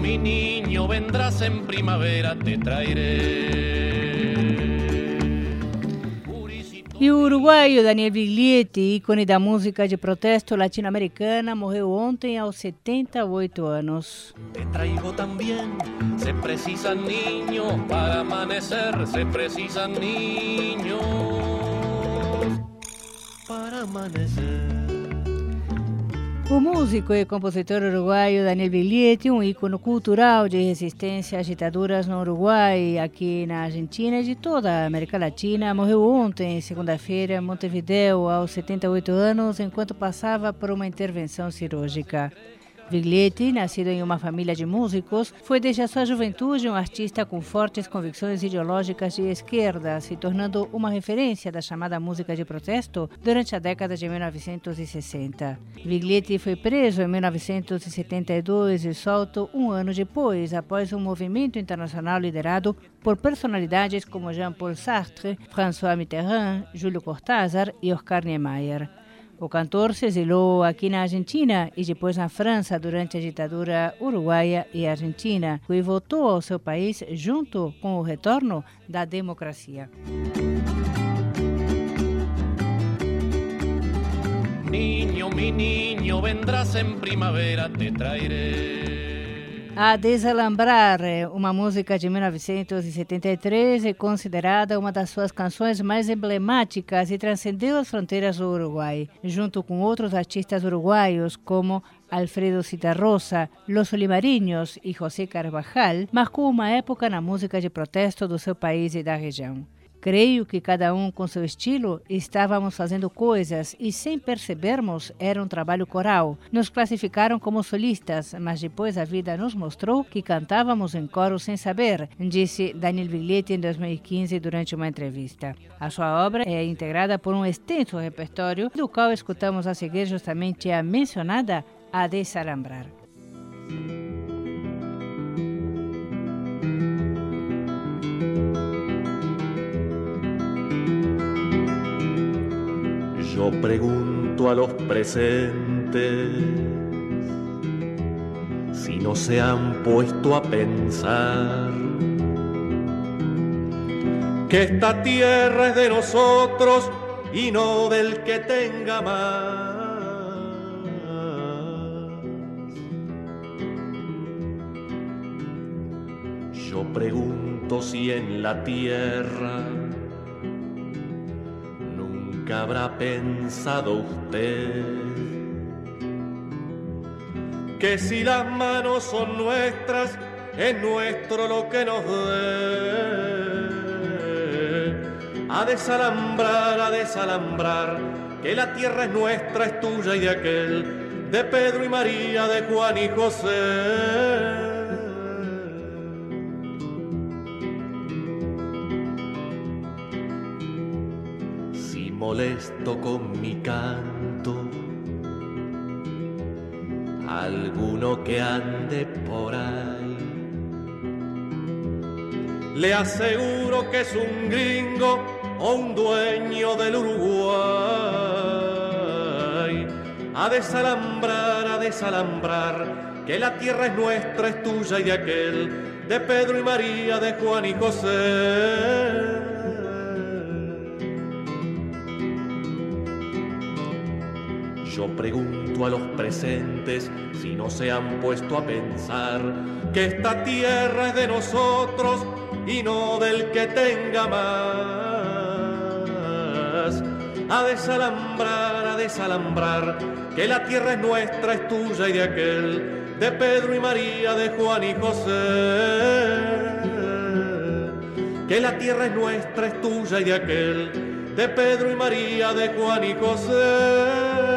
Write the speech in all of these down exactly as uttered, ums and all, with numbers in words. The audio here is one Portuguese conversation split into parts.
mi niño, vendrás en primavera, te traeré. E o uruguaio Daniel Viglietti, ícone da música de protesto latino-americana, morreu ontem aos setenta e oito anos. Te traigo también, se precisan niños para amanecer, se precisan niños para amanecer. O músico e compositor uruguaio Daniel Viglietti, um ícone cultural de resistência às ditaduras no Uruguai, aqui na Argentina e de toda a América Latina, morreu ontem, segunda-feira, em Montevideo, aos setenta e oito anos, enquanto passava por uma intervenção cirúrgica. Viglietti, nascido em uma família de músicos, foi desde a sua juventude um artista com fortes convicções ideológicas de esquerda, se tornando uma referência da chamada música de protesto durante a década de mil novecentos e sessenta. Viglietti foi preso em mil novecentos e setenta e dois e solto um ano depois, após um movimento internacional liderado por personalidades como Jean-Paul Sartre, François Mitterrand, Júlio Cortázar e Oscar Niemeyer. O cantor se exilou aqui na Argentina e depois na França durante a ditadura uruguaia e argentina, e voltou ao seu país junto com o retorno da democracia. Niño, mi niño, vendrás en primavera, te traeré. A Desalambrar, uma música de mil novecentos e setenta e três, é considerada uma das suas canções mais emblemáticas e transcendeu as fronteiras do Uruguai, junto com outros artistas uruguaios como Alfredo Citarrosa, Los Olimarinhos e José Carvajal, marcou uma época na música de protesto do seu país e da região. Creio que cada um com seu estilo estávamos fazendo coisas e sem percebermos era um trabalho coral. Nos classificaram como solistas, mas depois a vida nos mostrou que cantávamos em coro sem saber, disse Daniel Viglietti em dois mil e quinze durante uma entrevista. A sua obra é integrada por um extenso repertório, do qual escutamos a seguir justamente a mencionada A Desalambrar. Yo pregunto a los presentes si no se han puesto a pensar que esta tierra es de nosotros y no del que tenga más. Yo pregunto si en la tierra habrá pensado usted que si las manos son nuestras, es nuestro lo que nos dé. A desalambrar, a desalambrar, que la tierra es nuestra, es tuya y de aquel, de Pedro y María, de Juan y José. Molesto con mi canto alguno que ande por ahí, le aseguro que es un gringo o un dueño del Uruguay. A desalambrar, a desalambrar, que la tierra es nuestra, es tuya y de aquel, de Pedro y María, de Juan y José. Yo pregunto a los presentes si no se han puesto a pensar que esta tierra es de nosotros y no del que tenga más. A desalambrar, a desalambrar, que la tierra es nuestra, es tuya y de aquel, de Pedro y María, de Juan y José. Que la tierra es nuestra, es tuya y de aquel, de Pedro y María, de Juan y José.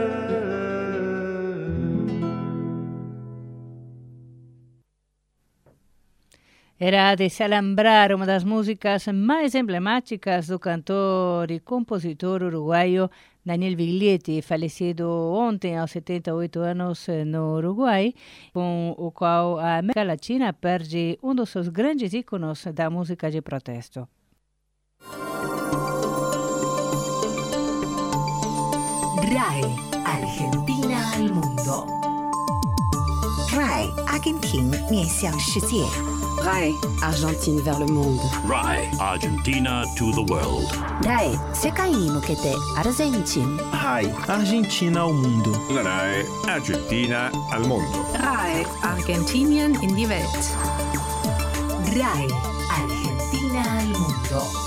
Era Desalambrar, uma das músicas mais emblemáticas do cantor e compositor uruguaio Daniel Viglietti, falecido ontem aos setenta e oito anos no Uruguai, com o qual a América Latina perde um dos seus grandes ícones da música de protesto. R A E, Argentina al mundo. Rai Argentine 面向世界 Rai Argentine vers le monde. Rai Argentina to the world. Rai 世界に向けてアルゼンチン Rai Argentina ao mundo. La Rai Argentina al mondo. Rai Argentinien in die Welt. Rai Argentina al mundo.